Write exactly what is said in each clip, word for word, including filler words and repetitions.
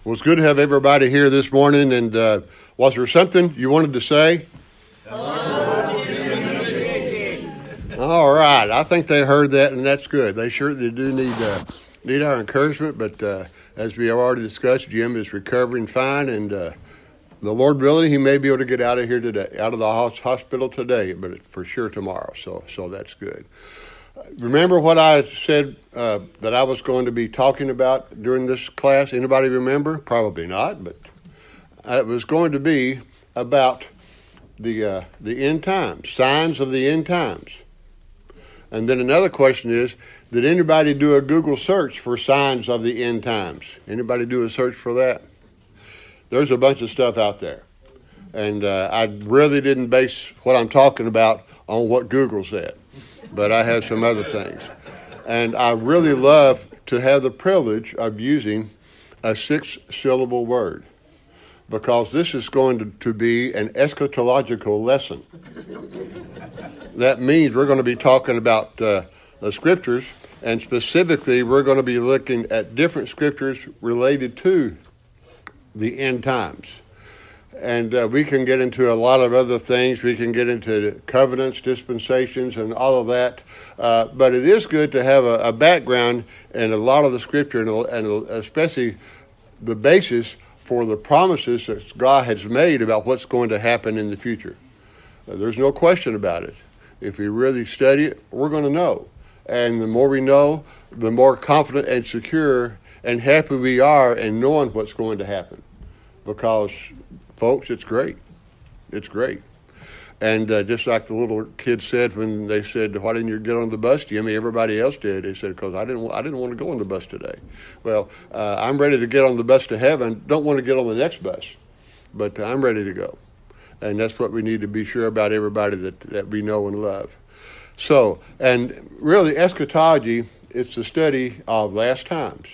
Well, it's good to have everybody here this morning. And uh, was there something you wanted to say? All right. I think they heard that, and that's good. They sure they do need uh, need our encouragement. But uh, as we have already discussed, Jim is recovering fine, and uh, the Lord willing, he may be able to get out of here today, out of the hospital today, but for sure tomorrow. So, so that's good. Remember what I said uh, that I was going to be talking about during this class? Anybody remember? Probably not, but it was going to be about the uh, the end times, signs of the end times. And then another question is, did anybody do a Google search for signs of the end times? Anybody do a search for that? There's a bunch of stuff out there. And uh, I really didn't base what I'm talking about on what Google said. But I have some other things. And I really love to have the privilege of using a six-syllable word, because this is going to, to be an eschatological lesson. That means we're going to be talking about uh, the scriptures, and specifically we're going to be looking at different scriptures related to the end times. And uh, we can get into a lot of other things. We can get into covenants, dispensations, and all of that. Uh, but it is good to have a, a background in a lot of the scripture, and, and especially the basis for the promises that God has made about what's going to happen in the future. Uh, there's no question about it. If we really study it, we're going to know. And the more we know, the more confident and secure and happy we are in knowing what's going to happen. Because folks, it's great. It's great. And uh, just like the little kid said when they said, why didn't you get on the bus, Jimmy? Everybody else did. They said, because I didn't, I didn't want to go on the bus today. Well, uh, I'm ready to get on the bus to heaven. Don't want to get on the next bus, but I'm ready to go. And that's what we need to be sure about, everybody that, that we know and love. So, and really eschatology, it's the study of last times.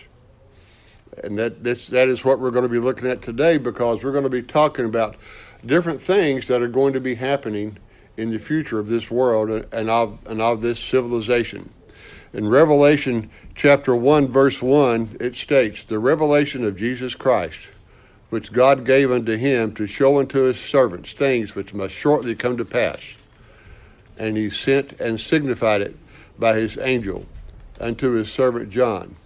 And that this, that is what we're going to be looking at today, because we're going to be talking about different things that are going to be happening in the future of this world and of, and of this civilization. In Revelation chapter one, verse one, it states, the revelation of Jesus Christ, which God gave unto him to show unto his servants things which must shortly come to pass. And he sent and signified it by his angel unto his servant John.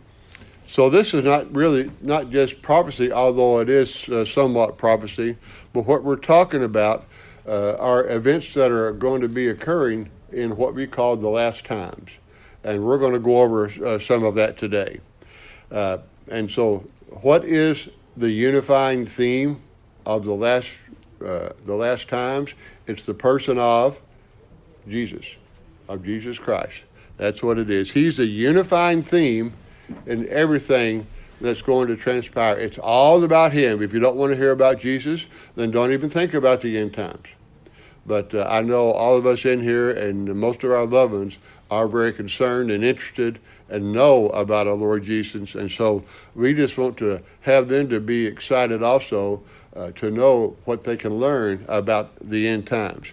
So this is not really, not just prophecy, although it is uh, somewhat prophecy, but what we're talking about uh, are events that are going to be occurring in what we call the last times. And we're going to go over uh, some of that today. Uh, and so what is the unifying theme of the last, uh, the last times? It's the person of Jesus, of Jesus Christ. That's what it is. He's the unifying theme in everything that's going to transpire. It's all about him. If you don't want to hear about Jesus, then don't even think about the end times. But uh, I know all of us in here and most of our loved ones are very concerned and interested and know about our Lord Jesus. And so we just want to have them to be excited also uh, to know what they can learn about the end times.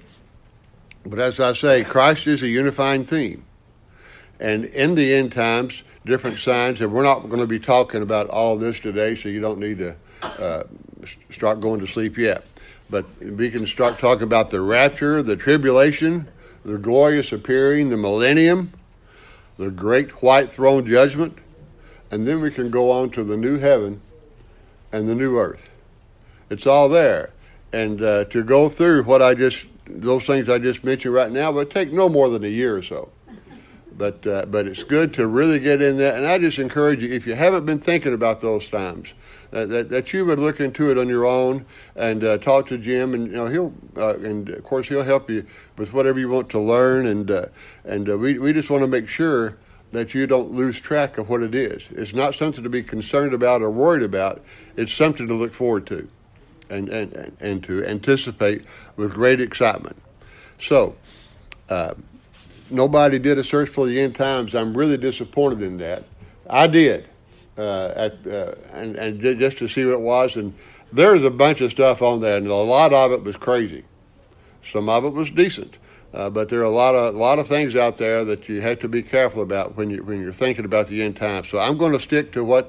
But as I say, Christ is a unifying theme. And in the end times, different signs, and we're not going to be talking about all this today, so you don't need to uh, start going to sleep yet. But we can start talking about the rapture, the tribulation, the glorious appearing, the millennium, the great white throne judgment, and then we can go on to the new heaven and the new earth. It's all there. And uh, to go through what I just, those things I just mentioned right now, would take no more than a year or so. But uh, but it's good to really get in there. And I just encourage you, if you haven't been thinking about those times, uh, that, that you would look into it on your own and uh, talk to Jim. And, you know, he'll, uh, and of course, he'll help you with whatever you want to learn. And, uh, and uh, we, we just want to make sure that you don't lose track of what it is. It's not something to be concerned about or worried about. It's something to look forward to and, and, and to anticipate with great excitement. So, uh, nobody did a search for the end times. I'm really disappointed in that. I did, uh, at, uh, and, and just to see what it was. And there's a bunch of stuff on there, and a lot of it was crazy. Some of it was decent, uh, but there are a lot of a lot of things out there that you have to be careful about when you when you're thinking about the end times. So I'm going to stick to what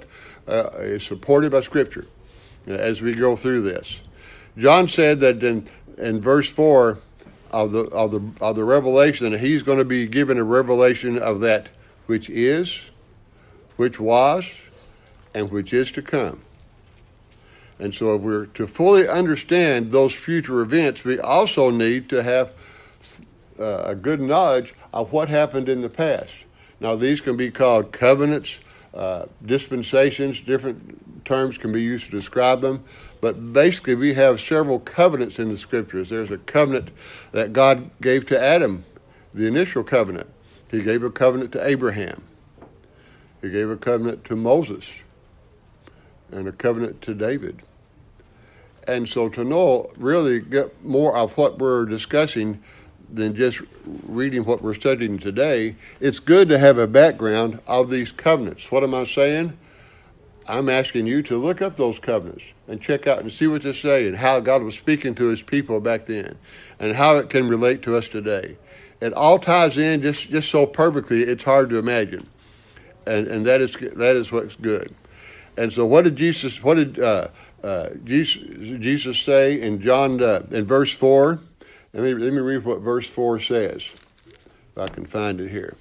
uh, is supported by Scripture as we go through this. John said that in, in verse four of the, of, the, of the revelation, that he's going to be given a revelation of that which is, which was, and which is to come. And so if we're to fully understand those future events, we also need to have uh, a good knowledge of what happened in the past. Now, these can be called covenants, uh, dispensations, different terms can be used to describe them. But basically, we have several covenants in the Scriptures. There's a covenant that God gave to Adam, the initial covenant. He gave a covenant to Abraham. He gave a covenant to Moses and a covenant to David. And so to know, really get more of what we're discussing than just reading what we're studying today, it's good to have a background of these covenants. What am I saying? I'm asking you to look up those covenants and check out and see what they say and how God was speaking to his people back then and how it can relate to us today. It all ties in just, just so perfectly, it's hard to imagine. And and that is that is what's good. And so what did Jesus, what did uh, uh, Jesus, Jesus say in John, uh, in verse four? Let me, let me read what verse four says, if I can find it here.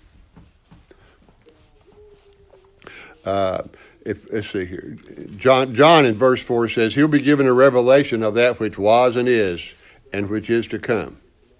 Uh, if let's see here. John, John in verse four says, he'll be given a revelation of that which was and is, and which is to come.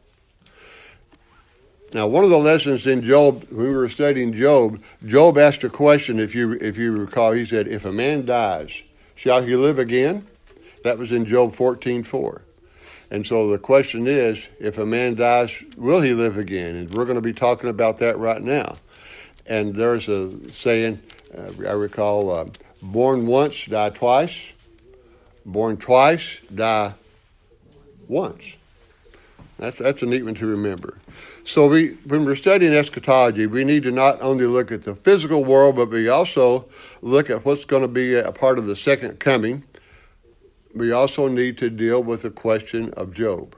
Now, one of the lessons in Job, when we were studying Job, Job asked a question, if you if you recall. He said, if a man dies, shall he live again? That was in Job fourteen four. And so the question is, if a man dies, will he live again? And we're going to be talking about that right now. And there's a saying, uh, I recall, uh, born once, die twice. Born twice, die once. That's, that's a neat one to remember. So we, when we're studying eschatology, we need to not only look at the physical world, but we also look at what's going to be a part of the second coming. We also need to deal with the question of Job.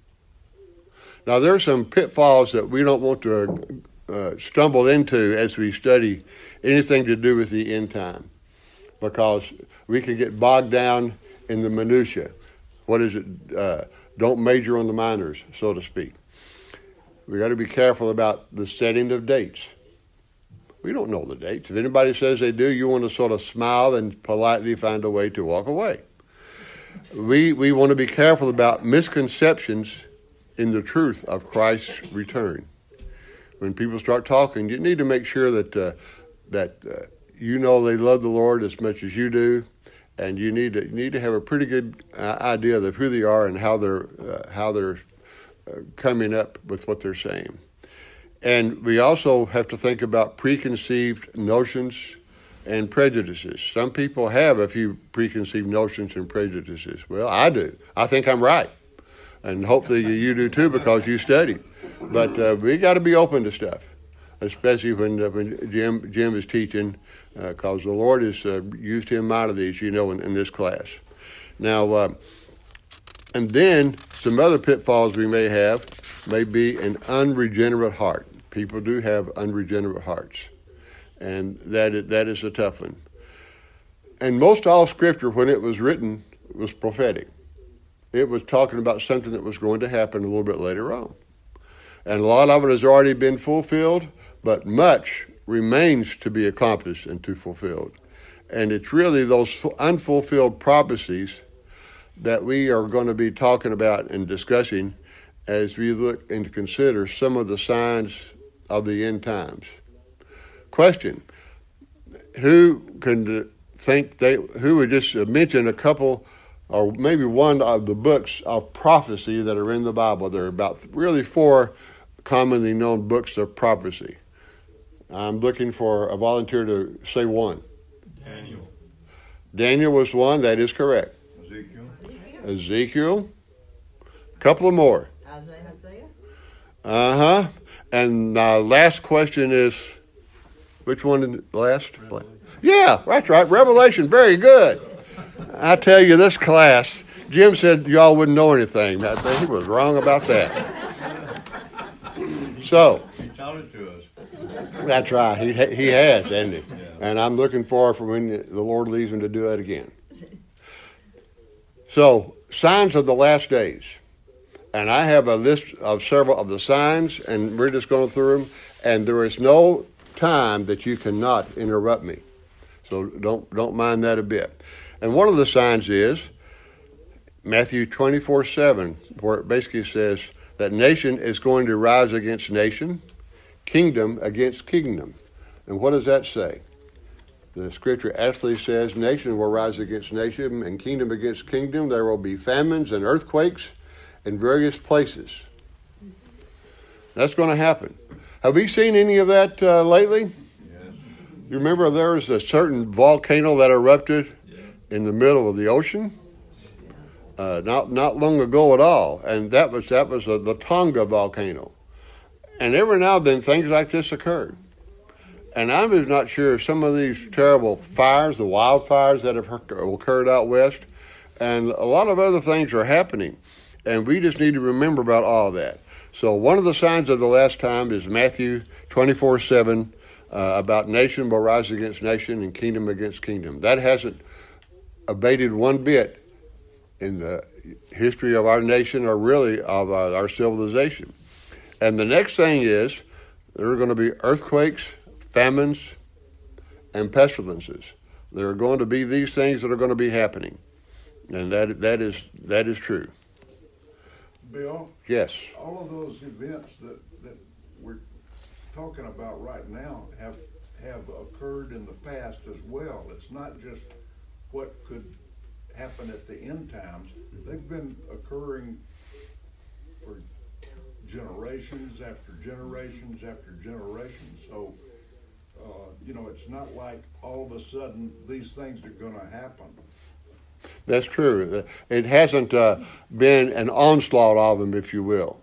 Now, there are some pitfalls that we don't want to uh, stumble into as we study anything to do with the end time, because we can get bogged down in the minutia. What is it? Uh, don't major on the minors, so to speak. We got to be careful about the setting of dates. We don't know the dates. If anybody says they do, you want to sort of smile and politely find a way to walk away. We we want to be careful about misconceptions in the truth of Christ's return. When people start talking, you need to make sure that uh, that uh, you know they love the Lord as much as you do, and you need to you need to have a pretty good uh, idea of who they are and how they're uh, how they're uh, coming up with what they're saying. And we also have to think about preconceived notions and prejudices. Some people have a few preconceived notions and prejudices. Well, I do. I think I'm right. And hopefully you do too, because you study. But uh, we got to be open to stuff, especially when, uh, when Jim, Jim is teaching, because uh, the Lord has uh, used him mightily, as you know, in, in this class. Now, uh, and then some other pitfalls we may have may be an unregenerate heart. People do have unregenerate hearts. And that is, that is a tough one. And most all Scripture, when it was written, was prophetic. It was talking about something that was going to happen a little bit later on. And a lot of it has already been fulfilled, but much remains to be accomplished and to fulfilled. And it's really those unfulfilled prophecies that we are going to be talking about and discussing as we look and consider some of the signs of the end times. Question: who can think they? Who would just mention a couple, or maybe one of the books of prophecy that are in the Bible? There are about really four commonly known books of prophecy. I'm looking for a volunteer to say one. Daniel. Daniel was one. That is correct. Ezekiel. Ezekiel. A couple of more. Isaiah. Uh huh. And the last question is. Which one last? Revelation. Yeah, that's right. Revelation. Very good. I tell you, this class, Jim said y'all wouldn't know anything. I think he was wrong about that. So. He taught it to us. That's right. He he has, didn't he? Yeah. And I'm looking forward for when the Lord leads him to do that again. So, signs of the last days. And I have a list of several of the signs, and we're just going through them. And there is no time that you cannot interrupt me. So don't don't mind that a bit. And one of the signs is Matthew twenty-four seven, where it basically says that nation is going to rise against nation, kingdom against kingdom. And what does that say? The scripture actually says nation will rise against nation and kingdom against kingdom. There will be famines and earthquakes in various places. That's going to happen. Have we seen any of that uh, lately? Yes. You remember there was a certain volcano that erupted yeah. in the middle of the ocean? Uh, not not long ago at all. And that was that was a, the Tonga volcano. And every now and then things like this occurred. And I'm just not sure if some of these terrible fires, the wildfires that have occurred out west, and a lot of other things are happening. And we just need to remember about all of that. So one of the signs of the last time is Matthew twenty-four seven uh, about nation will rise against nation and kingdom against kingdom. That hasn't abated one bit in the history of our nation or really of our, our civilization. And the next thing is there are going to be earthquakes, famines, and pestilences. There are going to be these things that are going to be happening. And that that is that is true. Bill? Yes. All of those events that, that we're talking about right now have have occurred in the past as well. It's not just what could happen at the end times. They've been occurring for generations after generations after generations. So, uh, you know, it's not like all of a sudden these things are going to happen. That's true. It hasn't uh, been an onslaught of them, if you will.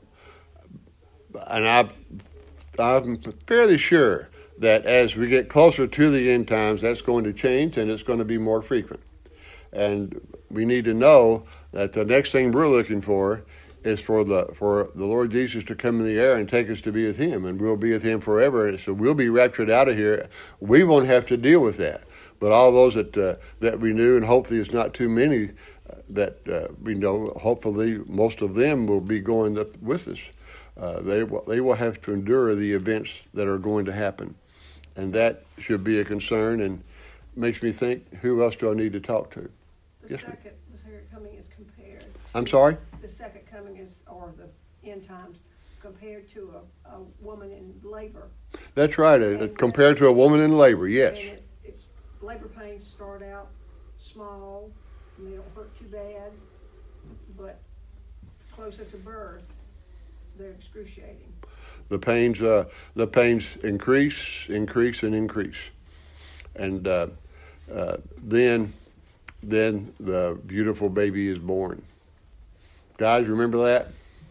And I, I'm fairly sure that as we get closer to the end times, that's going to change and it's going to be more frequent. And we need to know that the next thing we're looking for is for the for the Lord Jesus to come in the air and take us to be with him, and we'll be with him forever. So we'll be raptured out of here. We won't have to deal with that. But all those that uh, that we knew, and hopefully it's not too many uh, that uh, we know, hopefully most of them will be going up with us. Uh, they, will, they will have to endure the events that are going to happen. And that should be a concern and makes me think, who else do I need to talk to? The yes, second, the second coming is compared. I'm sorry? The second coming is, or the end times, compared to a, a woman in labor. That's right, uh, compared to a woman in labor, yes. And it, it's, labor pains start out small, and they don't hurt too bad, but closer to birth, they're excruciating. The pains, uh, the pains increase, increase, and increase, and uh, uh, then, then the beautiful baby is born. Guys, remember that?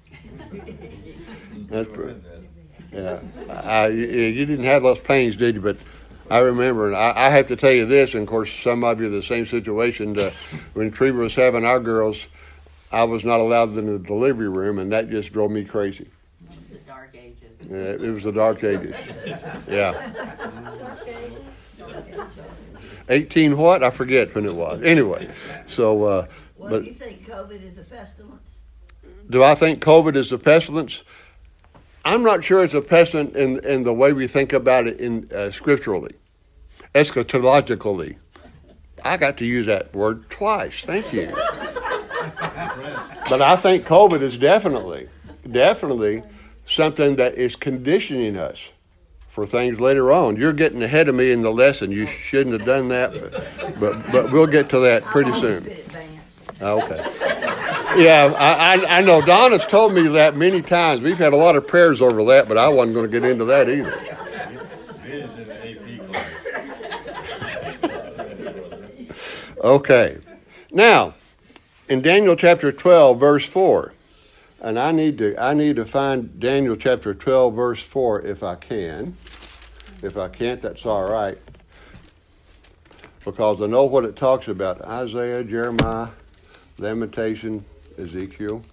That's pretty, yeah. I, you didn't have those pains, did you? But I remember, and I, I have to tell you this, and of course, some of you are the same situation. Uh, when Treva was having our girls, I was not allowed in the delivery room, and that just drove me crazy. It was the dark ages. Yeah, it was the dark ages. Yeah. eighteen what? I forget when it was. Anyway, so. Uh, well, but, do you think COVID is a pestilence? Do I think COVID is a pestilence? I'm not sure it's a pestilence in, in the way we think about it in uh, scripturally, eschatologically. I got to use that word twice. Thank you. But I think COVID is definitely, definitely something that is conditioning us for things later on. You're getting ahead of me in the lesson. You shouldn't have done that, but but, but we'll get to that pretty soon. Okay. Yeah, I, I I know Donna's told me that many times. We've had a lot of prayers over that, but I wasn't going to get into that either. Okay. Now, in Daniel chapter twelve, verse four, and I need to I need to find Daniel chapter twelve, verse four if I can. If I can't, that's all right. Because I know what it talks about. Isaiah, Jeremiah, Lamentation, Ezekiel.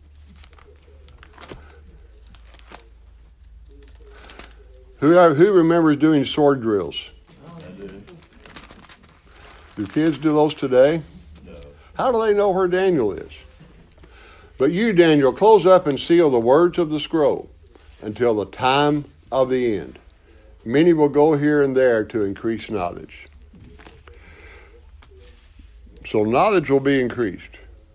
Who who remembers doing sword drills? I do. Do kids do those today? No. How do they know where Daniel is? But you, Daniel, close up and seal the words of the scroll until the time of the end. Many will go here and there to increase knowledge. So knowledge will be increased.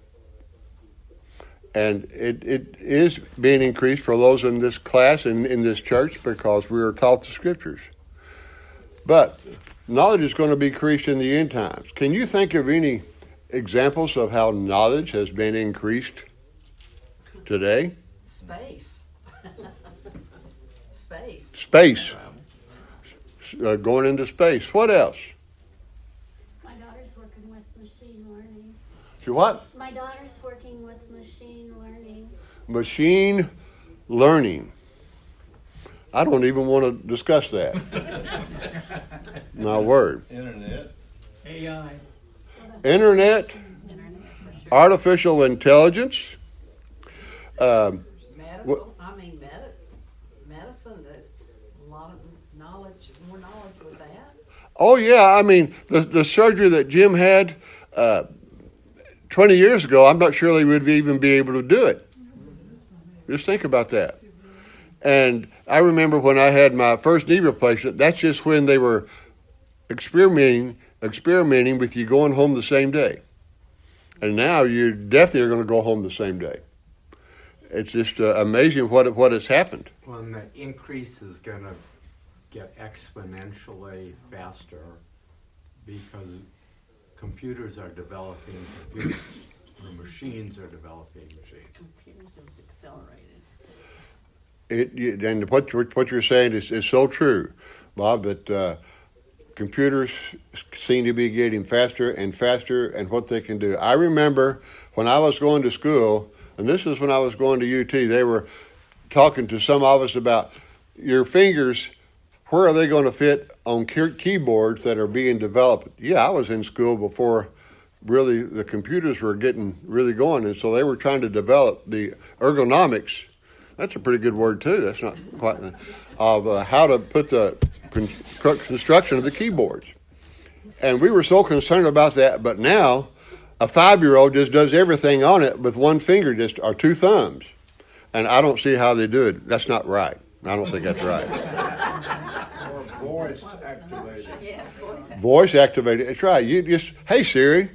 And it, it is being increased for those in this class and in this church because we are taught the scriptures. But knowledge is going to be increased in the end times. Can you think of any examples of how knowledge has been increased today? Space. Space. Space. Uh, going into space. What else? My daughter's working with machine learning. You what? My daughter's working with machine learning. Machine learning. I don't even want to discuss that. My word. Internet. A I. Internet, Internet for sure. artificial intelligence. Um, Medical, I mean, med- medicine, there's a lot of knowledge, more knowledge with that. oh yeah, I mean the the surgery that Jim had uh, twenty years ago. I'm not sure they would even be able to do it. Just think about that. And I remember when I had my first knee replacement. That's just when they were experimenting experimenting with you going home the same day. And now you definitely are going to go home the same day. It's just uh, amazing what what has happened. Well, and the increase is going to get exponentially faster because computers are developing computers, or machines are developing machines. Computers have accelerated. It you- and what you're- what you're saying is, is so true, Bob. That uh, computers seem to be getting faster and faster, and what they can do. I remember when I was going to school, and this is when I was going to U T. They were talking to some of us about your fingers. Where are they going to fit on key- keyboards that are being developed? Yeah, I was in school before really the computers were getting really going, and so they were trying to develop the ergonomics. That's a pretty good word too. That's not quite of uh, how to put the con- construction of the keyboards. And we were so concerned about that, but now a five-year-old just does everything on it with one finger, just or two thumbs, and I don't see how they do it. That's not right. I don't think that's right. Or voice activated. Yeah, voice act- Voice activated. It's right. You just, hey Siri.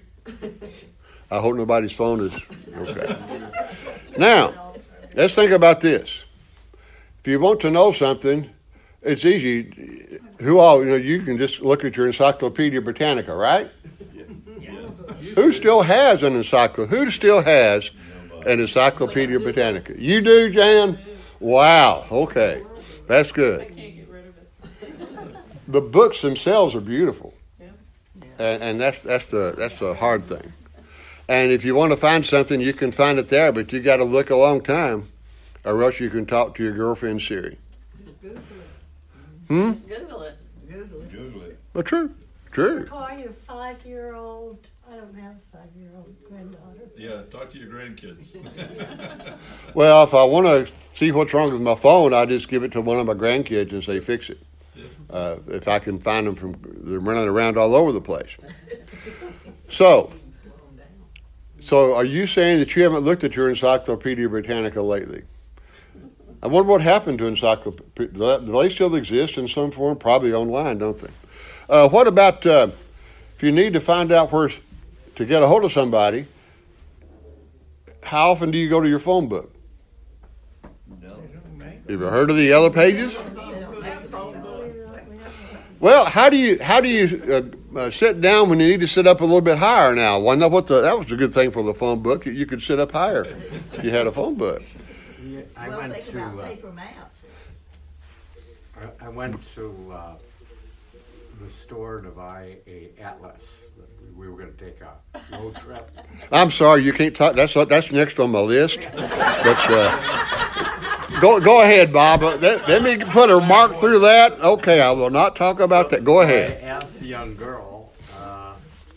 I hope nobody's phone is okay. Now, let's think about this. If you want to know something, it's easy. Who all, you know, you can just look at your Encyclopedia Britannica, right? Who still has an encyclopedia? Who still has an Encyclopedia Britannica? You do, Jan? Wow. Okay. That's good. Can't get rid of it. The books themselves are beautiful. And, and that's that's the that's the hard thing. And if you want to find something, you can find it there, but you got to look a long time, or else you can talk to your girlfriend Siri. Hmm. Google it. Google it. Google it. But true, true. Call your five-year-old, I don't have a five-year-old granddaughter. Yeah, talk to your grandkids. Well, if I want to see what's wrong with my phone, I just give it to one of my grandkids and say, "Fix it." Uh, if I can find them from, they're running around all over the place. So, Slow 'em down. so are you saying that you haven't looked at your Encyclopedia Britannica lately? I wonder what happened to Encyclopedia. Do they still exist in some form? Probably online, don't they? Uh, what about uh, if you need to find out where to get a hold of somebody? How often do you go to your phone book? No. Have you heard of the Yellow Pages? They don't have phone books. Well, how do you how do you uh, uh, sit down when you need to sit up a little bit higher now? Well, that what the that was a good thing for the phone book. You, you could sit up higher if you had a phone book. Yeah, I Well, went think to about uh, paper maps. I, I went to uh, the store to buy a atlas. We were going to take a road trip. I'm sorry, you can't talk. That's that's next on my list. But uh, go go ahead, Bob. Uh, Let, let me put a mark through that. Okay, I will not talk about that. Go I ahead. asked the young girl, uh,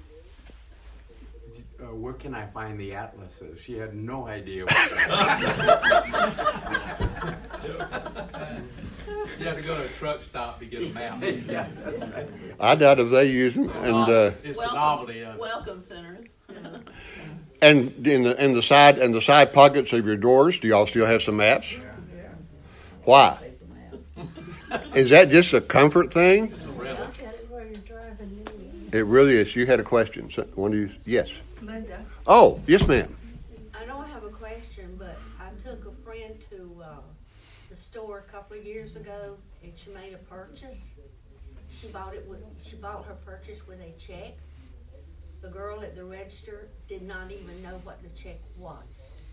uh, where can I find the atlases? She had no idea what that was. You have to go to a truck stop to get them out. Yeah, that's right. I doubt if they use them. And uh, It's the Welcome- novelty of it. Welcome centers. and in the in the side and the side pockets of your doors, do y'all still have some maps? Why? Is that just a comfort thing? It's a relic. Look at it while you're driving anyway. It really is. You had a question. So, one of you? Yes. Linda, Oh, yes, ma'am. I don't have a question, but I took a friend to, uh, the store a couple of years ago and she made a purchase. She bought it with, she bought her purchase with a check. The girl at the register did not even know what the check was.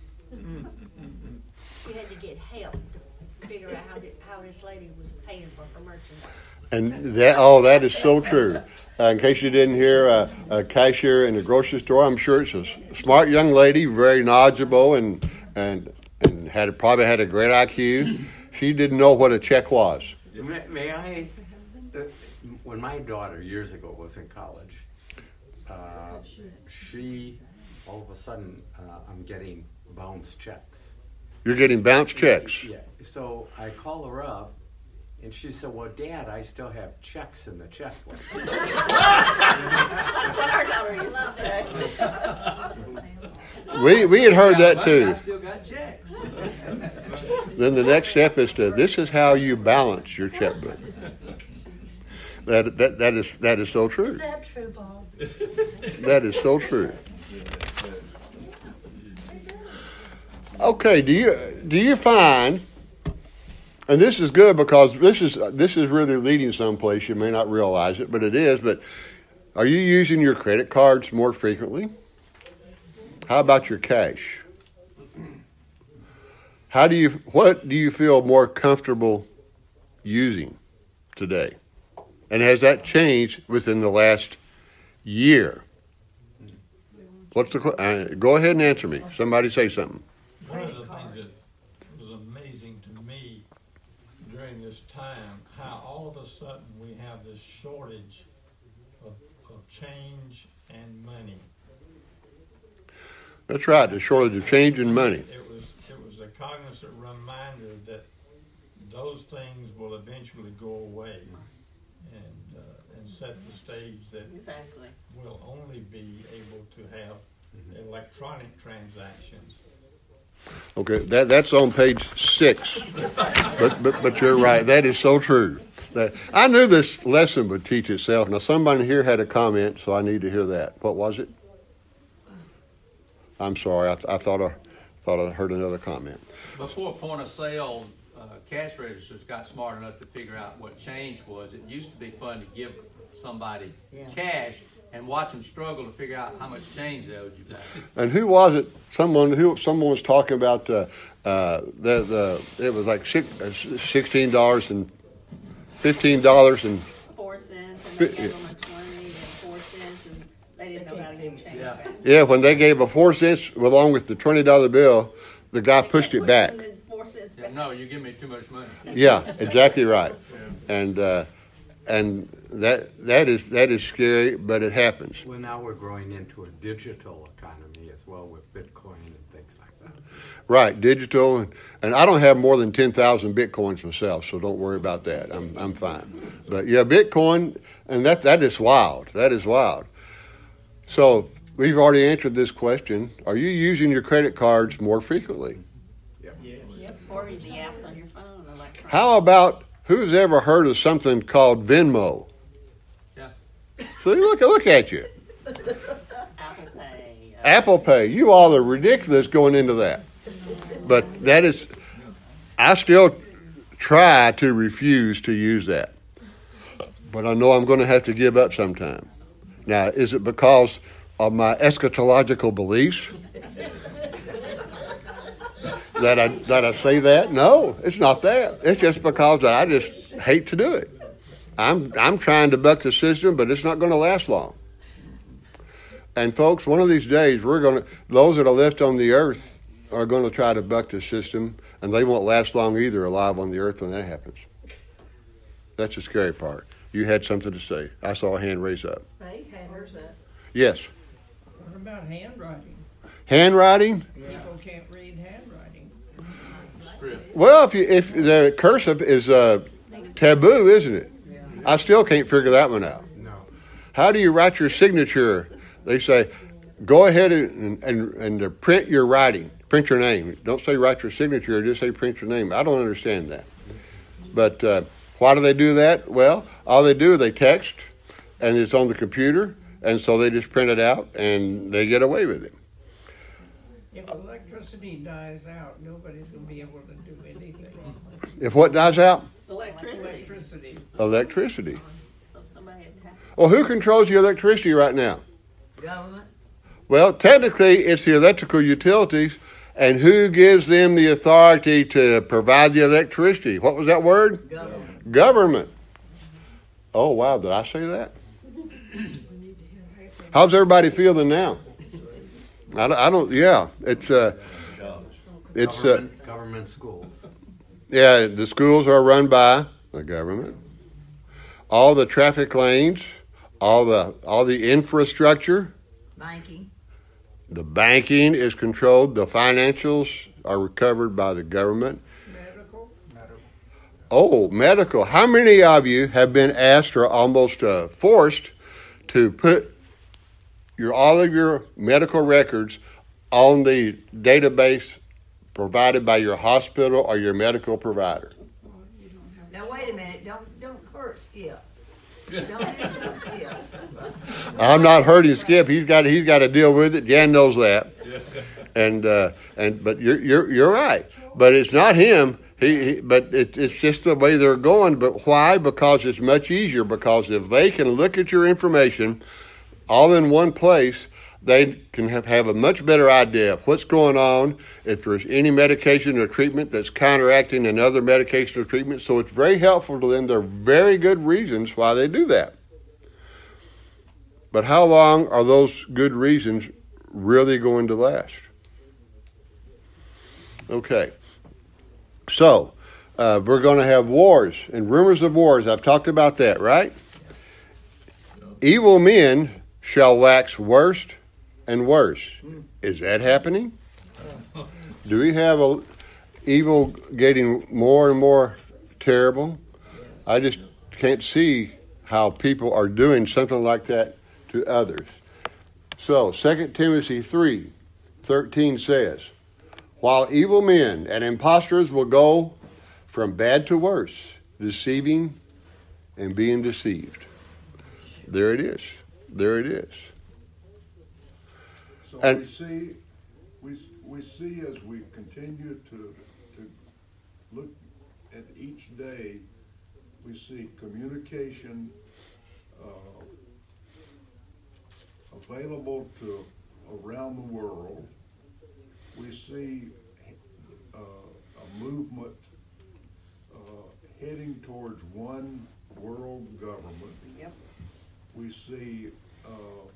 She had to get help to figure out how, the, how this lady was paying for her merchandise. And that, oh, that is so true. Uh, in case you didn't hear, uh, a cashier in the grocery store, I'm sure it's a s- smart young lady, very knowledgeable, and and and had probably had a great I Q. She didn't know what a check was. May, may I? Uh, when my daughter years ago was in college, uh, she all of a sudden uh, I'm getting bounce checks. You're getting bounce checks. Yeah. So I call her up, and she said, "Well, Dad, I still have checks in the checkbook." That's what our daughter used to say. We we had heard that too. I still got checks. Then the next step is to this is how you balance your checkbook. That that that is that is so Is true. that true, Bob? That is so true. Okay, do you do you find, and this is good because this is this is really leading someplace, you may not realize it, but it is, but are you using your credit cards more frequently? How about your cash? How do you what do you feel more comfortable using today? And has that changed within the last year? What's the que- uh, go ahead and answer me. Somebody say something. One of the things that was amazing to me during this time, how all of a sudden we have this shortage of, of change and money. That's right, the shortage of change and money. It was, it was a cognizant reminder that those things will eventually go away and, uh, and set the stage that Exactly. we'll only be able to have electronic transactions. Okay, that that's on page six. But but but you're right. That is so true. That I knew this lesson would teach itself. Now somebody here had a comment, so I need to hear that. What was it? I'm sorry. I, th- I thought I thought I heard another comment. Before point of sale, uh, cash registers got smart enough to figure out what change was. It used to be fun to give somebody Yeah. cash and watch them struggle to figure out how much change they owed you back. And who was it? Someone who someone was talking about uh, uh, the the it was like six, uh, sixteen dollars and fifteen dollars and Four cents, and they Fi- gave them a twenty and four cents, and they didn't know how to give change Yeah. back. yeah. When they gave a four cents along with the twenty dollar bill, the guy They pushed kept it back. pushing the Four cents Yeah, back. no, you give me too much money. Yeah, exactly right. And uh, and that that is that is scary, but it happens. Well, now we're growing into a digital economy as well with Bitcoin and things like that. Right, digital, and, and I don't have more than ten thousand bitcoins myself, so don't worry about that. I'm I'm fine. But yeah, Bitcoin, and that that is wild. That is wild. So we've already answered this question. Are you using your credit cards more frequently? Yep, or the apps on your phone, electronic. How about who's ever heard of something called Venmo? Yeah. See, look look at you. Apple Pay. uh, Apple Pay. You all are ridiculous going into that. But that is, I still try to refuse to use that. But I know I'm going to have to give up sometime. Now, is it because of my eschatological beliefs that I that I say that? No, it's not that. It's just because I just hate to do it. I'm I'm trying to buck the system, but it's not going to last long. And folks, one of these days, we're going to those that are left on the earth are going to try to buck the system, and they won't last long either alive on the earth when that happens. That's the scary part. You had something to say. I saw a hand raise up. They had hers up. Yes. What about handwriting? Handwriting? People can't read handwriting. script. Well, if you if the cursive is uh, taboo, isn't it? I still can't figure that one out. No. How do you write your signature? They say, go ahead and and, and uh, print your writing, print your name. Don't say write your signature, just say print your name. I don't understand that. But uh, why do they do that? Well, all they do is they text, and it's on the computer, and so they just print it out, and they get away with it. If electricity dies out, nobody's gonna be able to do anything. If what dies out? Electricity. Electricity. Electricity. Somebody attacked. Well, who controls the electricity right now? Government. Well, technically, it's the electrical utilities, and who gives them the authority to provide the electricity? What was that word? Government. Government. Oh, wow, did I say that? How's everybody feeling now? I don't, I don't yeah, it's, uh, it's, uh, Government, government schools. yeah, the schools are run by the government. All the traffic lanes, all the, all the infrastructure, Banking. the banking is controlled, the financials are recovered by the government. Medical. Oh, medical. How many of you have been asked or almost uh, forced to put your all of your medical records on the database provided by your hospital or your medical provider? Now wait a minute. Don't don't hurt Skip. Don't hurt Skip. I'm not hurting Skip. He's got he's got to deal with it. Jan knows that. And uh, and but you're you're you're right. But it's not him. He, he but it, it's just the way they're going. But why? Because it's much easier. Because if they can look at your information all in one place, they can have, have a much better idea of what's going on, if there's any medication or treatment that's counteracting another medication or treatment. So it's very helpful to them. There are very good reasons why they do that. But how long are those good reasons really going to last? Okay. So uh, we're going to have wars and rumors of wars. I've talked about that, right? Evil men shall wax worse and worse. Is that happening? Do we have a, evil getting more and more terrible? I just can't see how people are doing something like that to others. So, Second Timothy three thirteen says, while evil men and impostors will go from bad to worse, deceiving and being deceived. There it is. There it is. So And- we see, we, we see as we continue to, to look at each day, we see communication, uh, available to around the world. We see, uh, a movement, uh, heading towards one world government. Yep. We see, uh,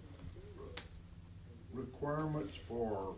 requirements for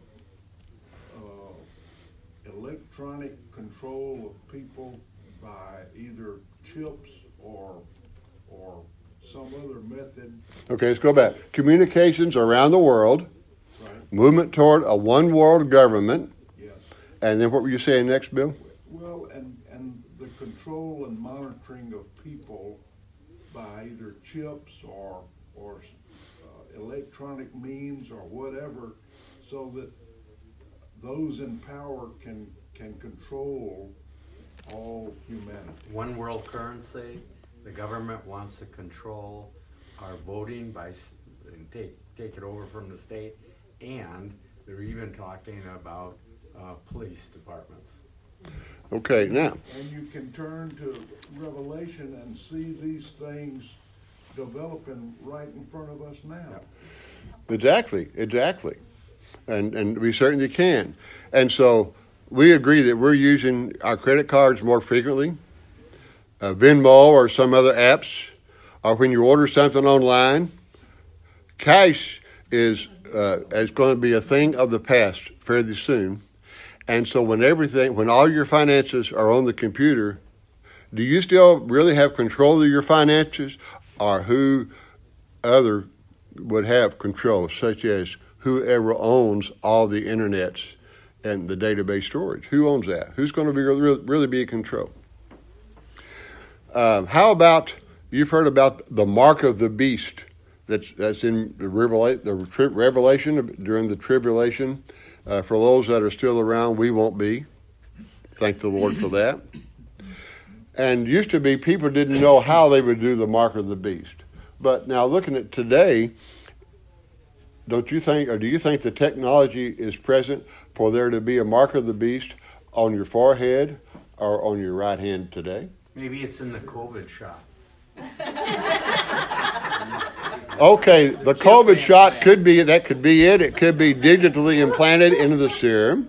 uh, electronic control of people by either chips or or some other method. Okay, let's go back. Communications around the world, Right. movement toward a one world government, Yes. and then what were you saying next, Bill? Well, and and the control and monitoring of people by either chips or or uh, electronic means or whatever, so that those in power can can control all humanity. One world currency. The government wants to control our voting by s- and take take it over from the state, and they're even talking about uh, police departments. Okay, now, And you can turn to Revelation and see these things developing right in front of us now. exactly, exactly. And and we certainly can. And so we agree that we're using our credit cards more frequently, uh, Venmo or some other apps, or when you order something online. Cash is uh, is going to be a thing of the past fairly soon. And so when everything, when all your finances are on the computer, do you still really have control of your finances, or who other would have control, such as whoever owns all the internets and the database storage. Who owns that? Who's going to be really, really be in control? Um, how about, you've heard about the mark of the beast that's, that's in the, revela- the tri- Revelation during the tribulation. Uh, for those that are still around, we won't be. Thank the Lord for that. And used to be, people didn't know how they would do the mark of the beast. But now looking at today, don't you think, or do you think the technology is present for there to be a mark of the beast on your forehead or on your right hand today? Maybe it's in the COVID shot. Okay, the COVID shot could be, that could be it. It could be digitally implanted into the serum.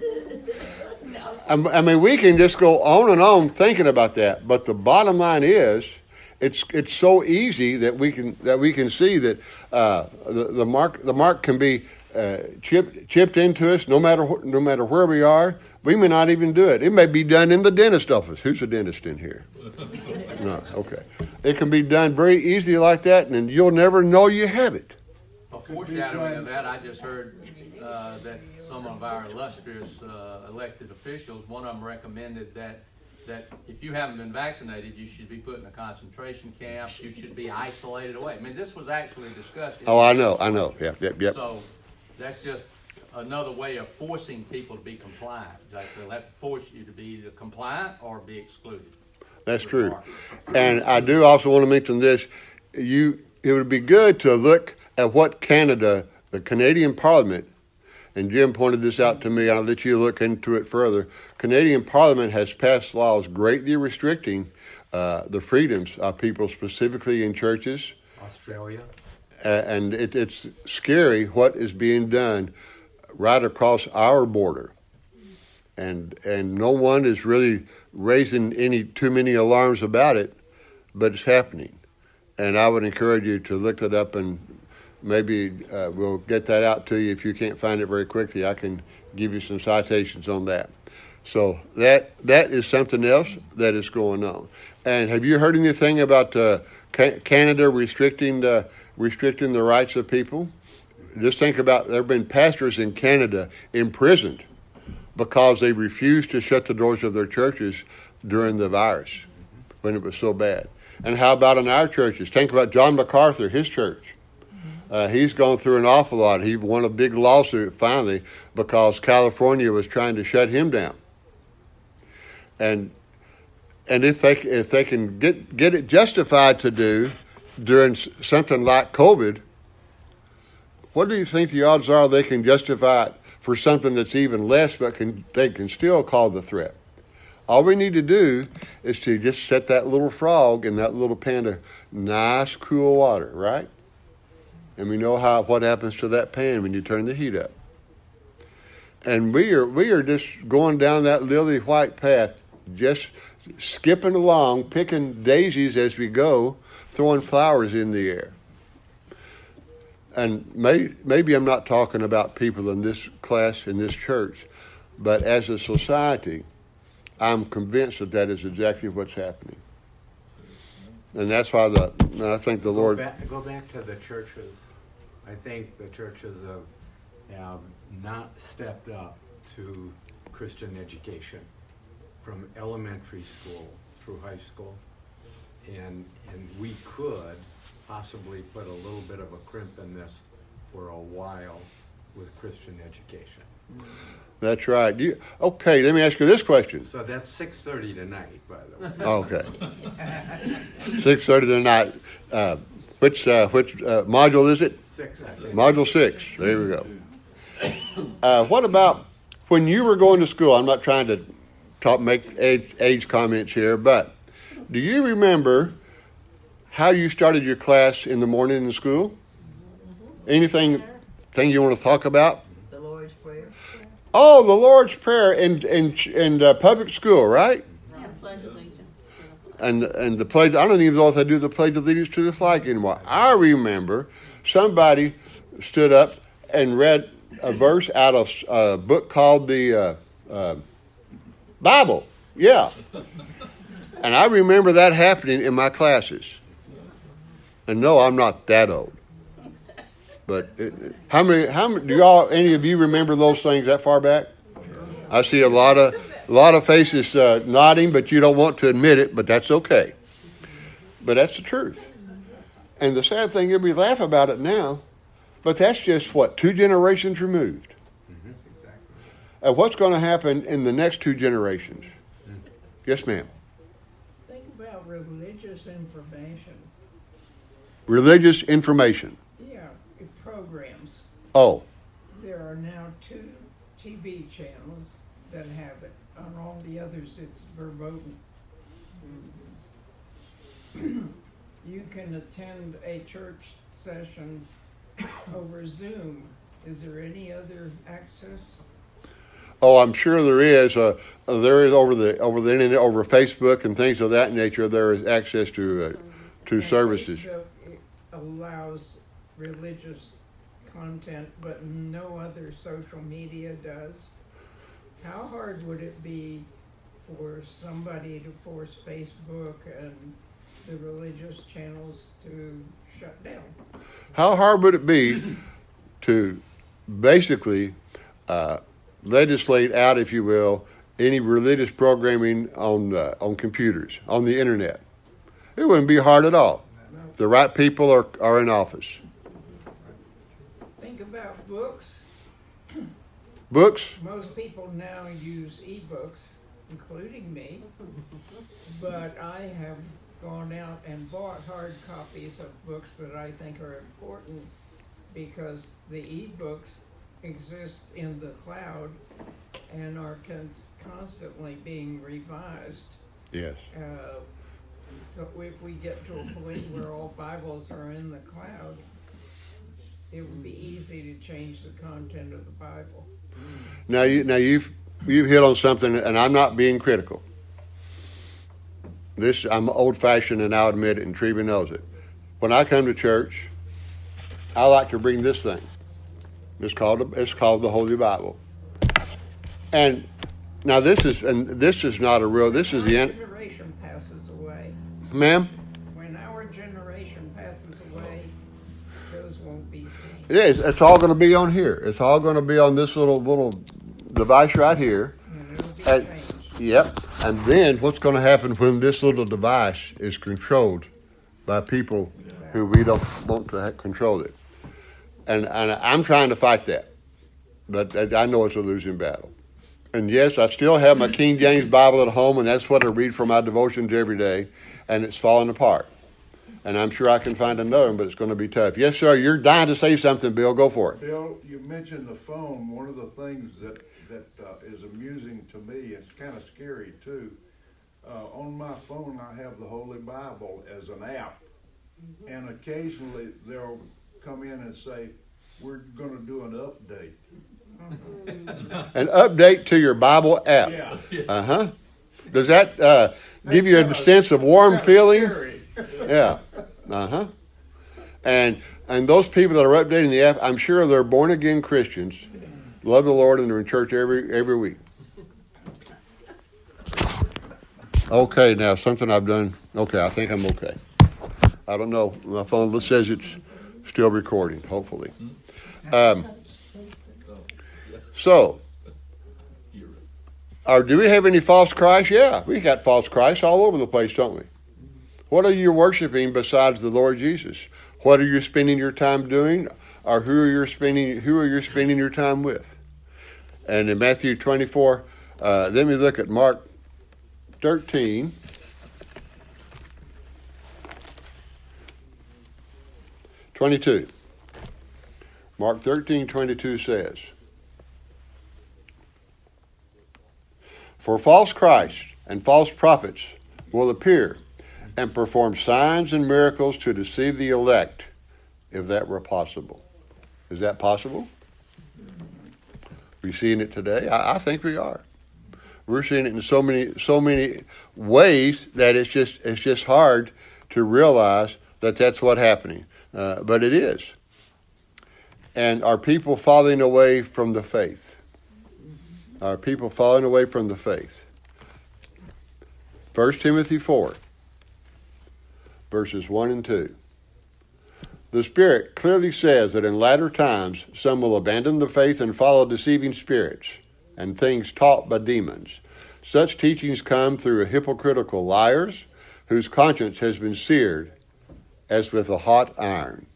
I mean, we can just go on and on thinking about that. But the bottom line is, it's it's so easy that we can that we can see that uh, the the mark the mark can be uh, chipped chipped into us no matter wh- no matter where we are. We may not even do it. It may be done in the dentist office. Who's a dentist in here? No, okay. It can be done very easily like that, and you'll never know you have it. A foreshadowing of that, I just heard uh, that some of our illustrious uh, elected officials, one of them recommended that that if you haven't been vaccinated, you should be put in a concentration camp. You should be isolated away. I mean, this was actually discussed. Oh, I know, I know. Yep, yep, yep. So that's just another way of forcing people to be compliant. Like they'll have to force you to be either compliant or be excluded. That's true. And I do also want to mention this. You, it would be good to look at what Canada, the Canadian Parliament, and Jim pointed this out to me. I'll let you look into it further. Canadian Parliament has passed laws greatly restricting uh, the freedoms of people, specifically in churches. Australia. Uh, and it, it's scary what is being done right across our border. And and no one is really raising any too many alarms about it, but it's happening. And I would encourage you to look that up, and maybe uh, we'll get that out to you. If you can't find it very quickly, I can give you some citations on that. So that that is something else that is going on. And have you heard anything about uh, ca- Canada restricting the, restricting the rights of people? Just think about, there have been pastors in Canada imprisoned because they refused to shut the doors of their churches during the virus when it was so bad. And how about in our churches? Think about John MacArthur, his church. Uh, he's gone through an awful lot. He won a big lawsuit finally because California was trying to shut him down. And and if they if they can get get it justified to do during something like COVID, what do you think the odds are they can justify it for something that's even less, but can they can still call the threat? All we need to do is to just set that little frog in that little pan of nice, cool water, right? And we know how what happens to that pan when you turn the heat up. And we are we are just going down that lily white path, just skipping along, picking daisies as we go, throwing flowers in the air. And may, maybe I'm not talking about people in this class, in this church, but as a society, I'm convinced that that is exactly what's happening. And that's why the I think the go Lord... Back, go back to the churches. I think the churches have, have not stepped up to Christian education from elementary school through high school. And, and we could possibly put a little bit of a crimp in this for a while with Christian education. That's right. You, okay, let me ask you this question. So that's six thirty tonight, by the way. Okay. six thirty tonight. Uh, which uh, which uh, module is it? Six. I think. Module six. There we go. Uh, what about when you were going to school? I'm not trying to talk, make age, age comments here, but do you remember how you started your class in the morning in school? Anything thing you want to talk about? The Lord's Prayer. Oh, the Lord's Prayer in in in uh, public school, right? Yeah, Pledge of Allegiance. And and the pledge. I don't even know if they do the Pledge of Allegiance to the flag anymore. I remember somebody stood up and read a verse out of a book called the uh, uh, Bible. Yeah. And I remember that happening in my classes. And no, I'm not that old. But it, how many? How many? Do y'all? Any of you remember those things that far back? I see a lot of a lot of faces uh, nodding, but you don't want to admit it, but that's okay. But that's the truth. And the sad thing is we laugh about it now, but that's just, what, two generations removed. Mm-hmm. Exactly. And what's going to happen in the next two generations? Mm-hmm. Yes, ma'am. Think about religious information. Religious information. Yeah, it programs. Oh. There are now two T V channels that have it. On all the others, it's verboten. You can attend a church session over Zoom. Is there any other access? Oh, I'm sure there is. Uh, uh, there is over the over the internet, over Facebook and things of that nature. There is access to uh, to And services. Facebook allows religious content, but no other social media does. How hard would it be for somebody to force Facebook and the religious channels to shut down? How hard would it be to basically uh, legislate out, if you will, any religious programming on uh, on computers, on the internet? It wouldn't be hard at all. The right people are, are in office. Think about books. Books? Most people now use e-books, including me, but I have gone out and bought hard copies of books that I think are important because the e-books exist in the cloud and are cons- constantly being revised. Yes. Uh, so if we get to a point where all Bibles are in the cloud, it would be easy to change the content of the Bible. Now you now you've you've hit on something, and I'm not being critical. This I'm old-fashioned, and I'll admit it, and Treva knows it. When I come to church, I like to bring this thing. It's called it's called the Holy Bible. And now this is and this is not a real. This is the end. Generation passes away. Ma'am? When our generation passes away, those won't be seen. It is. It's all going to be on here. It's all going to be on this little little device right here. And it'll be And, changed. yep. And then what's going to happen when this little device is controlled by people who we don't want to have control it? And and I'm trying to fight that, but I know it's a losing battle. And yes, I still have my King James Bible at home, and that's what I read for my devotions every day, and it's falling apart. And I'm sure I can find another one, but it's going to be tough. Yes, sir, you're dying to say something, Bill. Go for it. Bill, you mentioned the phone. One of the things that, that uh, is amusing to me, it's kind of scary too. Uh, on my phone, I have the Holy Bible as an app. And occasionally they'll come in and say, we're going to do an update. An update to your Bible app. Yeah. Uh-huh. Does that uh, give you a sense of warm feeling? Yeah. Uh-huh. And and those people that are updating the app, I'm sure they're born again Christians, love the Lord, and they're in church every every week. Okay, now something I've done. Okay, I think I'm okay. I don't know. My phone says it's still recording, hopefully. Um, so, or do we have any false Christ? Yeah, we got false Christ all over the place, don't we? What are you worshiping besides the Lord Jesus? What are you spending your time doing, or who are you spending who are you spending your time with? And in Matthew twenty-four, uh, let me look at Mark thirteen. twenty-two. Mark thirteen twenty-two says, "For false Christs and false prophets will appear and perform signs and miracles to deceive the elect, if that were possible." Is that possible? We seeing it today? I, I think we are. We're seeing it in so many so many ways that it's just it's just hard to realize that that's what's happening. Uh, but it is. And are people falling away from the faith? Are people falling away from the faith? First Timothy four, verses one and two. The Spirit clearly says that in latter times some will abandon the faith and follow deceiving spirits. and things taught by demons. Such teachings come through hypocritical liars whose conscience has been seared as with a hot iron.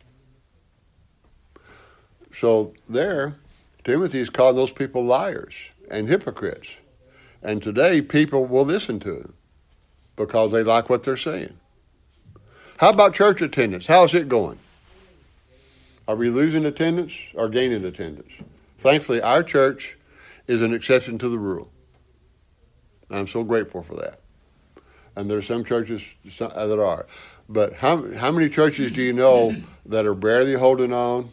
So there, Timothy's called those people liars and hypocrites. And today, people will listen to them because they like what they're saying. How about church attendance? How's it going? Are we losing attendance or gaining attendance? Thankfully, our church is an exception to the rule. I'm so grateful for that. And there's some churches that are. But how, how many churches do you know that are barely holding on?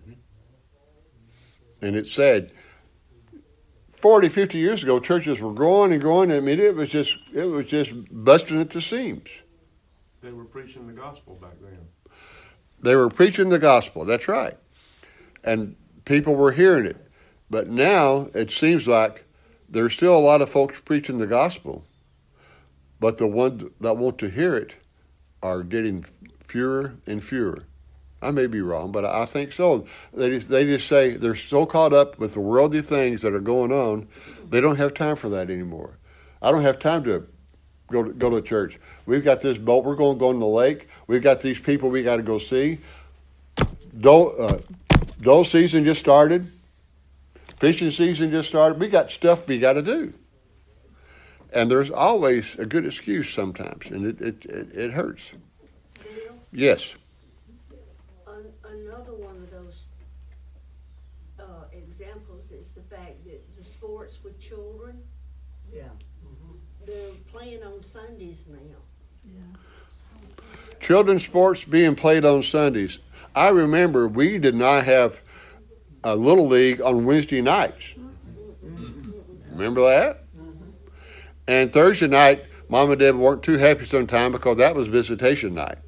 And it's sad. forty, fifty years ago, churches were growing and growing. I mean, it was just it was just busting at the seams. They were preaching the gospel back then. They were preaching the gospel. That's right. And people were hearing it. But now it seems like there's still a lot of folks preaching the gospel, but the ones that want to hear it are getting fewer and fewer. I may be wrong, but I think so. They just, they just say they're so caught up with the worldly things that are going on, they don't have time for that anymore. I don't have time to go to, go to church. We've got this boat. We're going to go in the lake. We've got these people we got to go see. Dole, uh, dole season just started. Fishing season just started. We got stuff we got to do. And there's always a good excuse sometimes, and it, it, it, it hurts. Bill, Yes. an, another one of those uh, examples is the fact that the sports with children, Yeah. they're playing on Sundays now. Children's sports being played on Sundays. I remember we did not have a little league on Wednesday nights. Remember that? And Thursday night, Mom and Dad weren't too happy sometimes because that was visitation night.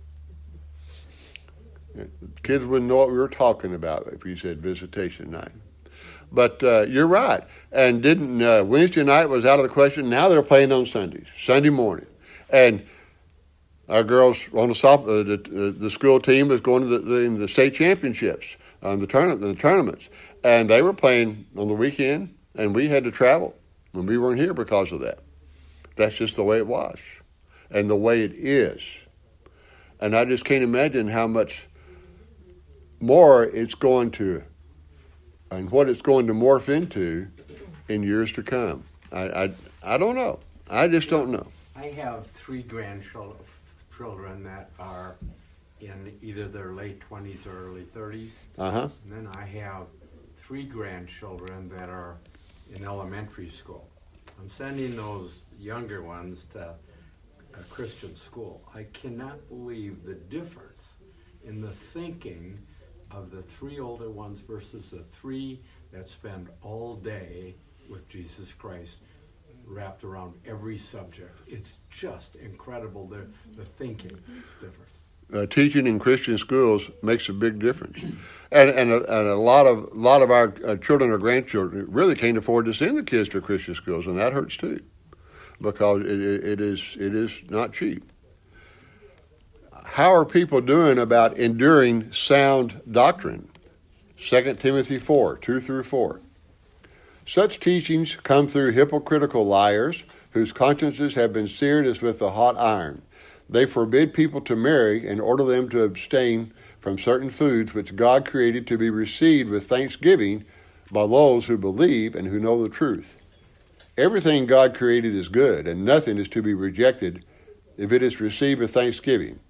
Kids wouldn't know what we were talking about if you said visitation night. But uh, you're right. And didn't uh, Wednesday night was out of the question. Now they're playing on Sundays, Sunday morning. And our girls on the, soft, uh, the, uh, the school team was going to the, the, the state championships, um, the, tourna- the tournaments. And they were playing on the weekend, and we had to travel when we weren't here because of that. That's just the way it was and the way it is. And I just can't imagine how much more it's going to, and what it's going to morph into in years to come. I, I, I don't know. I just don't know. I have three grandchildren children that are in either their late twenties or early thirties. Uh-huh. And then I have three grandchildren that are in elementary school. I'm sending those younger ones to a Christian school. I cannot believe the difference in the thinking of the three older ones versus the three that spend all day with Jesus Christ wrapped around every subject. It's just incredible, the, the thinking difference. Uh, teaching in Christian schools makes a big difference, and and a, and a lot of lot of our uh, children or grandchildren really can't afford to send the kids to Christian schools, and that hurts too, because it, it, it is it is not cheap. How are people doing about enduring sound doctrine? Second Timothy four, two through four. Such teachings come through hypocritical liars whose consciences have been seared as with a hot iron. They forbid people to marry and order them to abstain from certain foods which God created to be received with thanksgiving by those who believe and who know the truth. Everything God created is good, and nothing is to be rejected if it is received with thanksgiving.